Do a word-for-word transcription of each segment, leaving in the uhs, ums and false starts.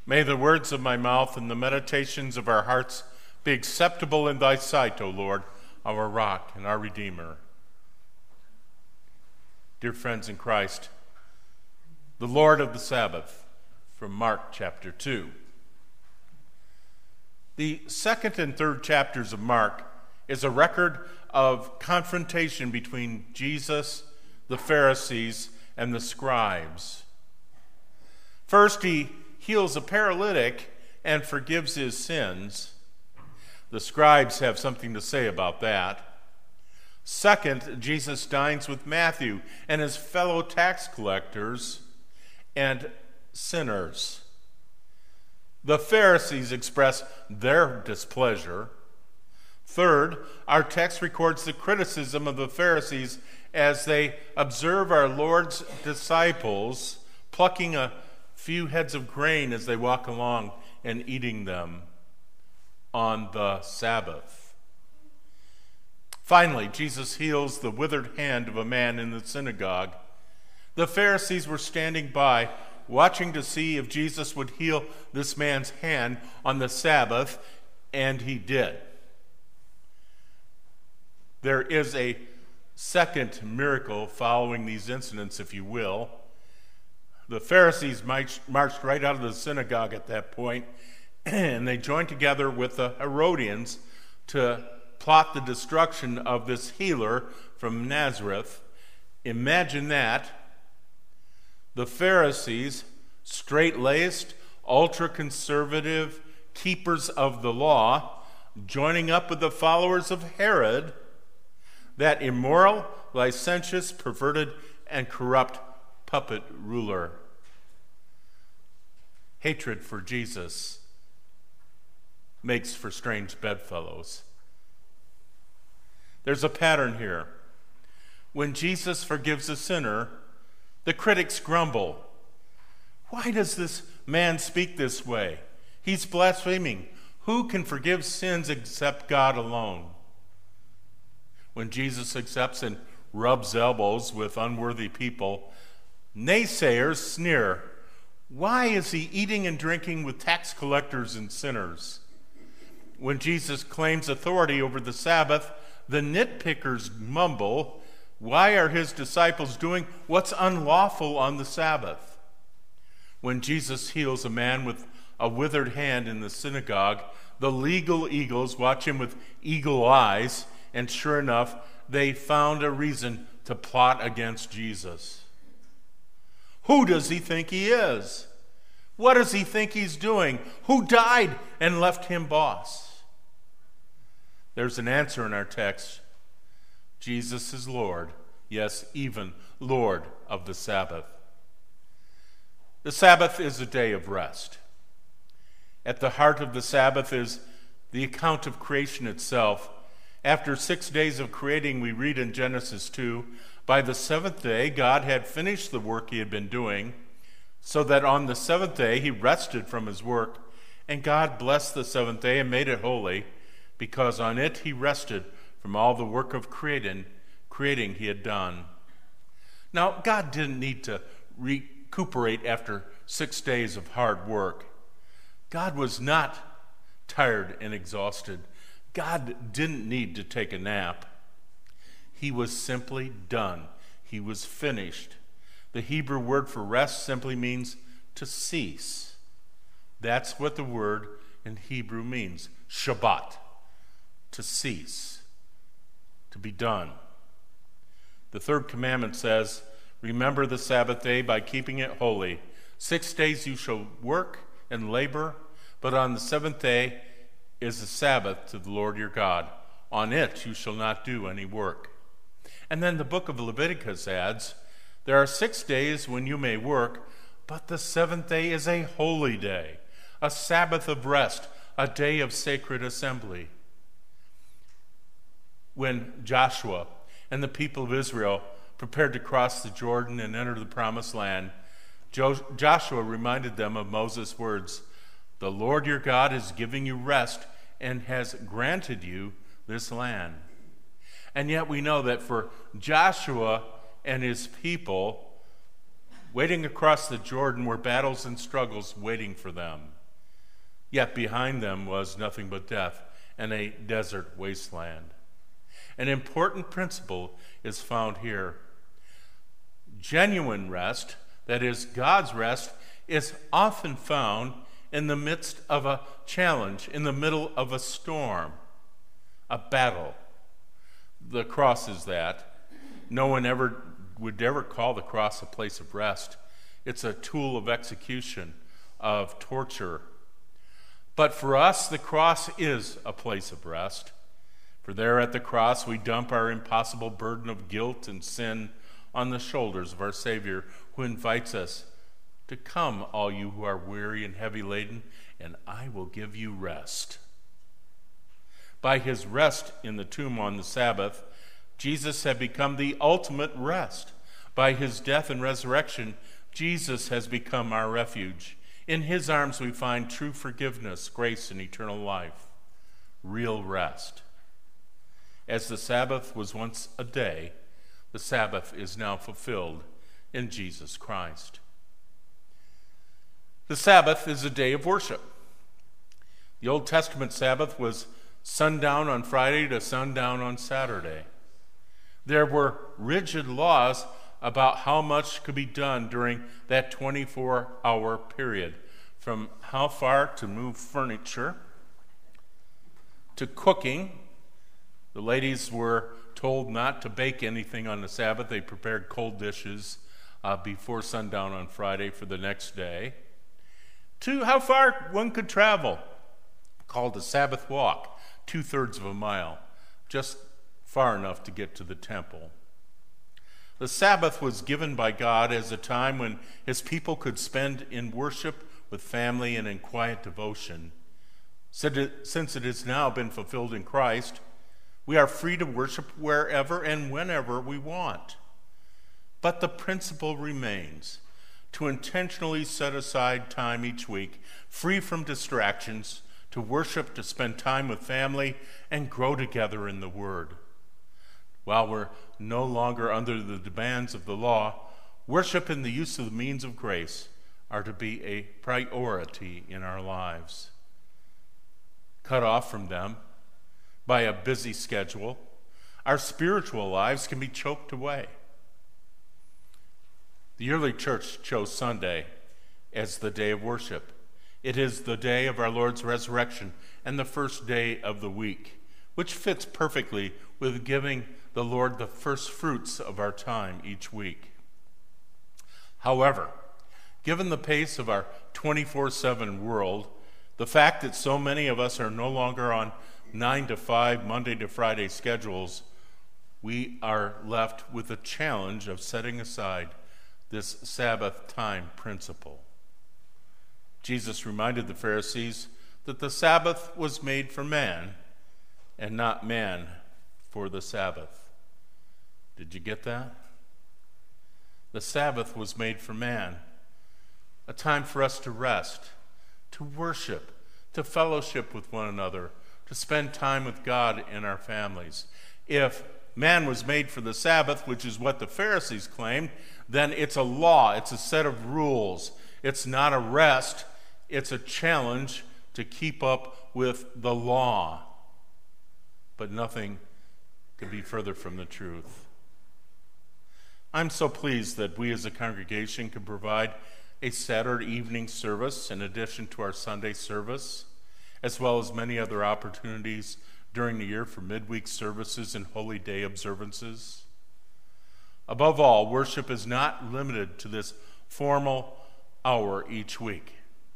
May the words of my mouth and the meditations of our hearts be acceptable in thy sight, O Lord, our rock and our Redeemer. Dear friends in Christ, the Lord of the Sabbath, from Mark chapter two. The second and third chapters of Mark is a record of confrontation between Jesus, the Pharisees, and the scribes. First, he heals a paralytic and forgives his sins. The scribes have something to say about that. Second, Jesus dines with Matthew and his fellow tax collectors and sinners. The Pharisees express their displeasure. Third, our text records the criticism of the Pharisees as they observe our Lord's disciples plucking a few heads of grain as they walk along and eating them on the Sabbath. Finally, Jesus heals the withered hand of a man in the synagogue. The Pharisees were standing by, watching to see if Jesus would heal this man's hand on the Sabbath, and he did. There is a second miracle following these incidents, if you will. The Pharisees marched right out of the synagogue at that point, and they joined together with the Herodians to plot the destruction of this healer from Nazareth. Imagine that. The Pharisees, straight-laced, ultra-conservative keepers of the law, joining up with the followers of Herod, that immoral, licentious, perverted, and corrupt puppet ruler. Hatred for Jesus makes for strange bedfellows. There's a pattern here. When Jesus forgives a sinner, the critics grumble. Why does this man speak this way? He's blaspheming. Who can forgive sins except God alone? When Jesus accepts and rubs elbows with unworthy people, naysayers sneer. Why is he eating and drinking with tax collectors and sinners? When Jesus claims authority over the Sabbath, the nitpickers mumble. Why are his disciples doing what's unlawful on the Sabbath? When Jesus heals a man with a withered hand in the synagogue, the legal eagles watch him with eagle eyes, and sure enough, they found a reason to plot against Jesus. Who does he think he is? What does he think he's doing? Who died and left him boss? There's an answer in our text. Jesus is Lord. Yes, even Lord of the Sabbath. The Sabbath is a day of rest. At the heart of the Sabbath is the account of creation itself. After six days of creating, we read in Genesis two, by the seventh day, God had finished the work he had been doing, so that on the seventh day he rested from his work. And God blessed the seventh day and made it holy, because on it he rested from all the work of creating, creating he had done. Now, God didn't need to recuperate after six days of hard work. God was not tired and exhausted. God didn't need to take a nap. He was simply done. He was finished. The Hebrew word for rest simply means to cease. That's what the word in Hebrew means, Shabbat, to cease, to be done. The third commandment says, remember the Sabbath day by keeping it holy. Six days you shall work and labor, but on the seventh day is the Sabbath to the Lord your God. On it you shall not do any work. And then the book of Leviticus adds, there are six days when you may work, but the seventh day is a holy day, a Sabbath of rest, a day of sacred assembly. When Joshua and the people of Israel prepared to cross the Jordan and enter the promised land, jo- Joshua reminded them of Moses' words, the Lord your God is giving you rest and has granted you this land. And yet we know that for Joshua and his people, Waiting across the Jordan were battles and struggles waiting for them. Yet behind them was nothing but death and a desert wasteland. An important principle is found here. Genuine rest, that is, God's rest, is often found in the midst of a challenge, in the middle of a storm, a battle. The cross is that. No one ever would ever call the cross a place of rest. It's a tool of execution, of torture. But for us, the cross is a place of rest. For there at the cross, we dump our impossible burden of guilt and sin on the shoulders of our Savior, who invites us to come, all you who are weary and heavy laden, and I will give you rest. By his rest in the tomb on the Sabbath, Jesus had become the ultimate rest. By his death and resurrection, Jesus has become our refuge. In his arms we find true forgiveness, grace, and eternal life, real rest. As the Sabbath was once a day, the Sabbath is now fulfilled in Jesus Christ. The Sabbath is a day of worship. The Old Testament Sabbath was sundown on Friday to sundown on Saturday. There were rigid laws about how much could be done during that twenty-four hour period, from how far to move furniture to cooking. The ladies were told not to bake anything on the Sabbath. They prepared cold dishes uh, before sundown on Friday for the next day. To how far one could travel, called a Sabbath walk, two-thirds of a mile, just far enough to get to the temple. The Sabbath was given by God as a time when his people could spend in worship with family and in quiet devotion. Since it has now been fulfilled in Christ, we are free to worship wherever and whenever we want. But the principle remains to intentionally set aside time each week, free from distractions, to worship, to spend time with family, and grow together in the Word. While we're no longer under the demands of the law, worship and the use of the means of grace are to be a priority in our lives. Cut off from them by a busy schedule, our spiritual lives can be choked away. The early church chose Sunday as the day of worship. It is the day of our Lord's resurrection and the first day of the week, which fits perfectly with giving the Lord the first fruits of our time each week. However, given the pace of our twenty-four seven world, the fact that so many of us are no longer on nine to five, Monday to Friday schedules, we are left with the challenge of setting aside this Sabbath time principle. Jesus reminded the Pharisees that the Sabbath was made for man and not man for the Sabbath. Did you get that? The Sabbath was made for man, a time for us to rest, to worship, to fellowship with one another, to spend time with God and our families. If man was made for the Sabbath, which is what the Pharisees claimed, then it's a law, it's a set of rules. It's not a rest, it's a challenge to keep up with the law. But nothing could be further from the truth. I'm so pleased that we as a congregation can provide a Saturday evening service in addition to our Sunday service, as well as many other opportunities during the year for midweek services and holy day observances. Above all, worship is not limited to this formal hour each week.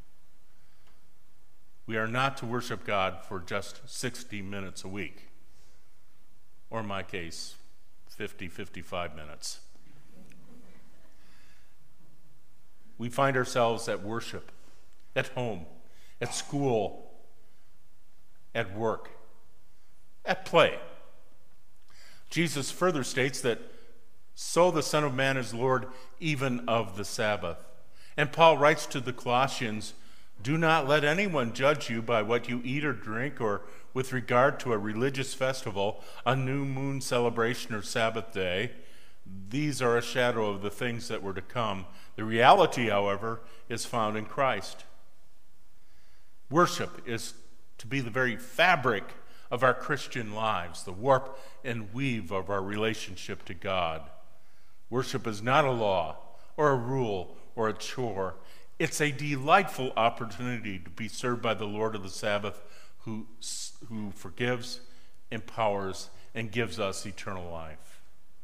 We are not to worship God for just sixty minutes a week, or in my case, fifty, fifty-five minutes. We find ourselves at worship, at home, at school, at work, at play. Jesus further states that so the Son of Man is Lord even of the Sabbath. And Paul writes to the Colossians, "Do not let anyone judge you by what you eat or drink, or with regard to a religious festival, a new moon celebration, or Sabbath day. These are a shadow of the things that were to come. The reality, however, is found in Christ. Worship is to be the very fabric of our Christian lives, the warp and weave of our relationship to God. Worship is not a law or a rule or a chore. It's a delightful opportunity to be served by the Lord of the Sabbath, who, who forgives, empowers, and gives us eternal life.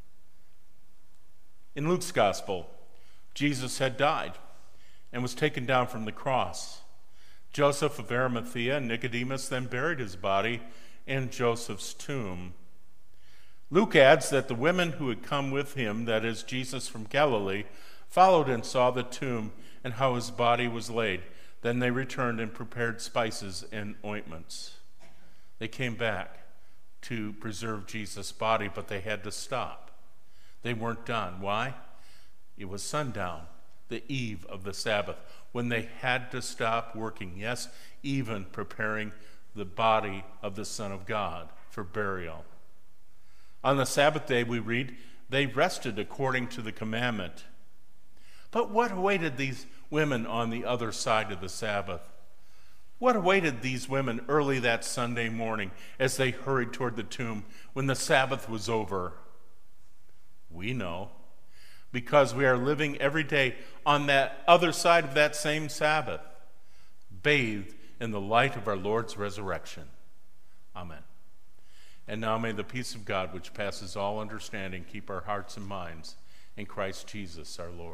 In Luke's gospel, Jesus had died and was taken down from the cross. Joseph of Arimathea and Nicodemus then buried his body in Joseph's tomb. Luke adds that the women who had come with him, that is, Jesus from Galilee, followed and saw the tomb and how his body was laid. Then they returned and prepared spices and ointments. They came back to preserve Jesus' body, but they had to stop. They weren't done. Why? It was sundown, the eve of the Sabbath, when they had to stop working. Yes, even preparing the body of the Son of God for burial. On the Sabbath day, we read, they rested according to the commandment. But what awaited these women on the other side of the Sabbath? What awaited these women early that Sunday morning as they hurried toward the tomb when the Sabbath was over? We know, because we are living every day on that other side of that same Sabbath, bathed in the light of our Lord's resurrection. Amen. And now may the peace of God, which passes all understanding, keep our hearts and minds in Christ Jesus our Lord.